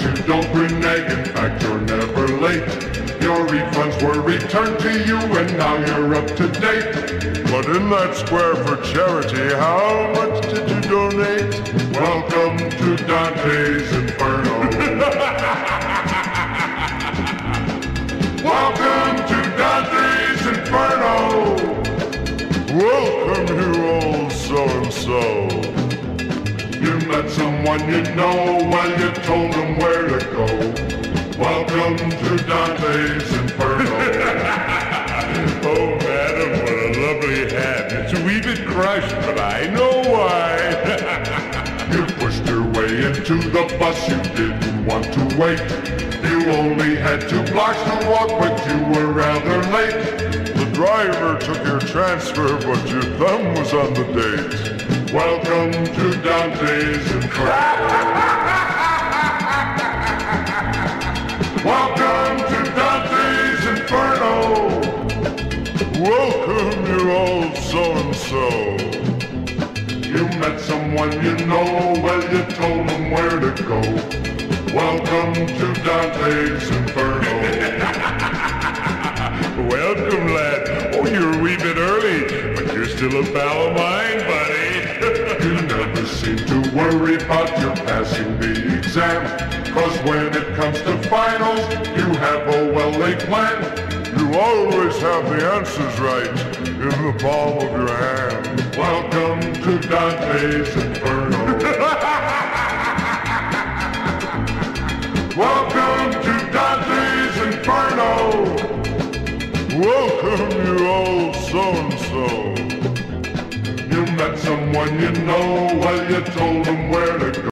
you don't renege. In fact, you're never late. Your refunds were returned to you and now you're up to date. But in that square for charity, how much did you donate? Welcome to Dante's Inferno. Welcome to Dante's Inferno. Welcome you old so-and-so. You met someone you know, well you told them where to go. Welcome to Dante's Inferno. Oh, madam, what a lovely hat. It's a wee bit crushed, but I know why. You pushed your way into the bus, you didn't want to wait. You only had 2 blocks to walk, but you were rather late. The driver took your transfer, but your thumb was on the date. Welcome to Dante's Inferno. Welcome to Dante's Inferno. Welcome you old so-and-so. You met someone you know, well you told them where to go. Welcome to Dante's Inferno. Welcome, lad. Oh, you're a wee bit early, but you're still a pal of mine, buddy. You never seem to worry about your passing the exam, 'cause when it comes to finals, you have a well-laid plan. You always have the answers right in the palm of your hand. Welcome to Dante's Inferno. Welcome to Dante's Inferno. Welcome you old so-and-so. You met someone you know, well you told them where to go.